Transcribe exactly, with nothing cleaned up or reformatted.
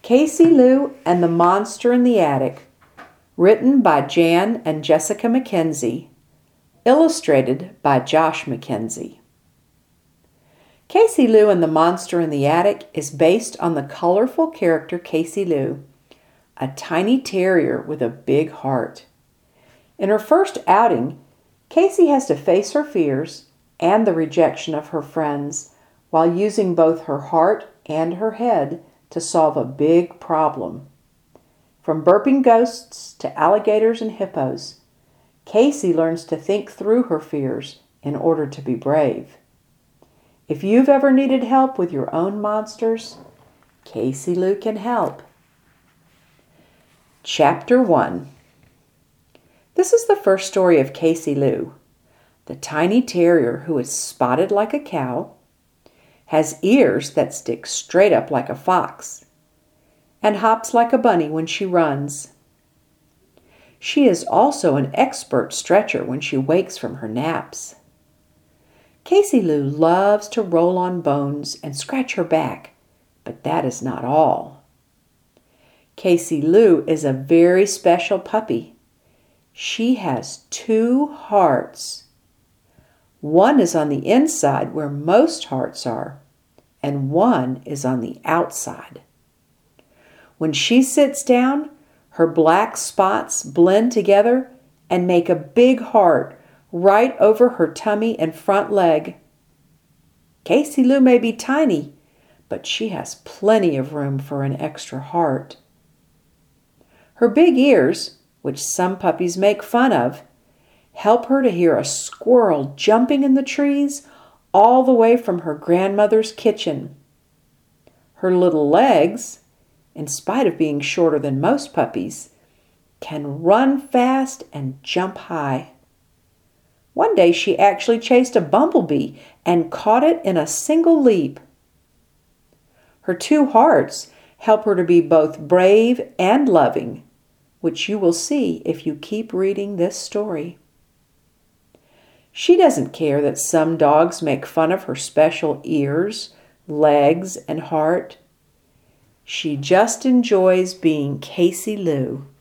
Casey Lou and the Monster in the Attic, written by Jan and Jessica McKenzie, illustrated by Josh McKenzie. Casey Lou and the Monster in the Attic is based on the colorful character Casey Lou, a tiny terrier with a big heart. In her first outing, Casey has to face her fears and the rejection of her friends while using both her heart and her head to solve a big problem. From burping ghosts to alligators and hippos, Casey learns to think through her fears in order to be brave. If you've ever needed help with your own monsters, Casey Lou can help. Chapter one. This is the first story of Casey Lou, the tiny terrier who is spotted like a cow, has ears that stick straight up like a fox, and hops like a bunny when she runs. She is also an expert stretcher when she wakes from her naps. Casey Lou loves to roll on bones and scratch her back, but that is not all. Casey Lou is a very special puppy. She has two hearts. One is on the inside where most hearts are, and one is on the outside. When she sits down, her black spots blend together and make a big heart right over her tummy and front leg. Casey Lou may be tiny, but she has plenty of room for an extra heart. Her big ears, which some puppies make fun of, help her to hear a squirrel jumping in the trees all the way from her grandmother's kitchen. Her little legs, in spite of being shorter than most puppies, can run fast and jump high. One day she actually chased a bumblebee and caught it in a single leap. Her two hearts help her to be both brave and loving, which you will see if you keep reading this story. She doesn't care that some dogs make fun of her special ears, legs, and heart. She just enjoys being Casey Lou.